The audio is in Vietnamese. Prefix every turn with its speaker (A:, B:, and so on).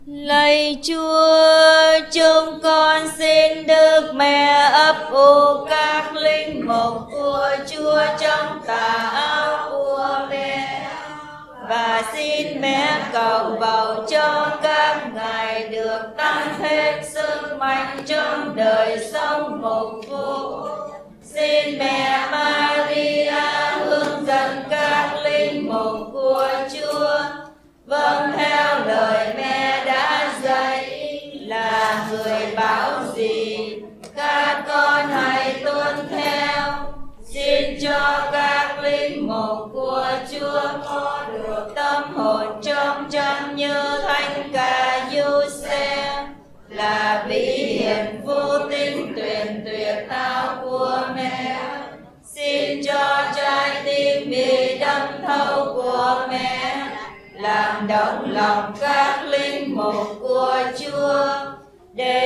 A: Lạy Chúa, chúng con xin Đức Mẹ ấp ủ các linh mục của Chúa trong tà áo của mẹ, và xin mẹ cầu bầu cho các ngài được tăng thêm sức mạnh trong đời sống mục vụ. Xin mẹ Maria hướng dẫn các linh mục của Chúa vâng theo lời mẹ đã dạy, là người bảo gì các con hãy tuân theo. Xin cho các linh mục của Chúa có được tâm hồn trong chân như Thánh Ca Giuse, là vĩ hiển vô tinh tuyệt thao của mẹ. Xin cho trái tim bị đâm thấu của mẹ làm động lòng các linh mục của Chúa, để